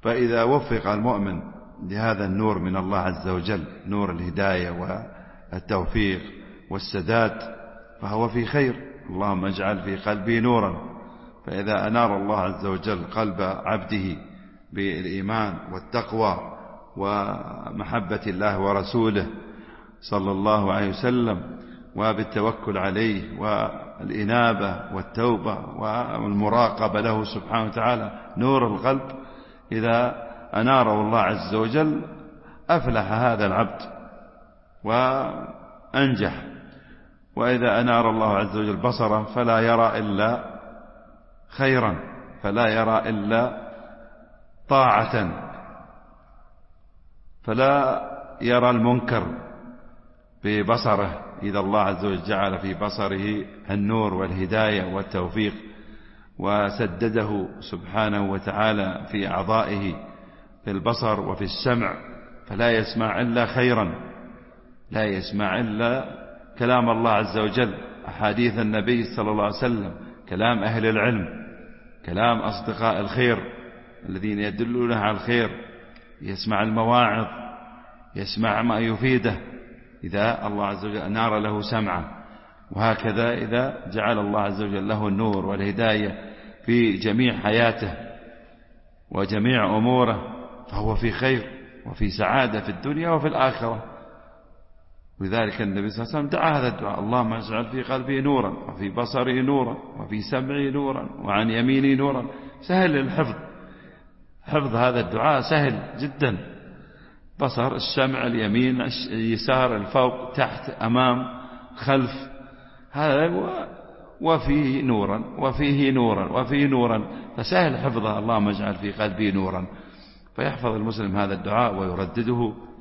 فإذا وفق المؤمن لهذا النور من الله عز وجل، نور الهداية والتوفيق والسداد، فهو في خير. اللهم اجعل في قلبي نورا. فإذا أنار الله عز وجل قلب عبده بالإيمان والتقوى ومحبة الله ورسوله صلى الله عليه وسلم، وبالتوكل عليه والإنابة والتوبة والمراقبة له سبحانه وتعالى، نور القلب إذا أناره الله عز وجل أفلح هذا العبد وأنجح. وإذا أنار الله عز وجل بصره فلا يرى إلا خيرا، فلا يرى إلا طاعة، فلا يرى المنكر ببصره. إذا الله عز وجل جعل في بصره النور والهداية والتوفيق وسدده سبحانه وتعالى في أعضائه، في البصر وفي السمع، فلا يسمع إلا خيرا، لا يسمع إلا كلام الله عز وجل، أحاديث النبي صلى الله عليه وسلم، كلام أهل العلم، كلام أصدقاء الخير الذين يدلونه على الخير، يسمع المواعظ، يسمع ما يفيده إذا الله عز وجل أنار له سمعه. وهكذا إذا جعل الله عز وجل له النور والهداية في جميع حياته وجميع أموره، فهو في خير وفي سعادة في الدنيا وفي الآخرة. ولذلك النبي صلى الله عليه وسلم دعا هذا الدعاء: اللهم اجعل في قلبي نورا، وفي بصري نورا، وفي سمعي نورا، وعن يميني نورا. سهل الحفظ، حفظ هذا الدعاء سهل جدا. بصر، السمع، اليمين، اليسار، الفوق، تحت، أمام، خلف، هذا وفيه نورا وفيه نورا وفيه نورا، فسهل حفظه. اللهم اجعل في قلبي نورا. فيحفظ المسلم هذا الدعاء ويردده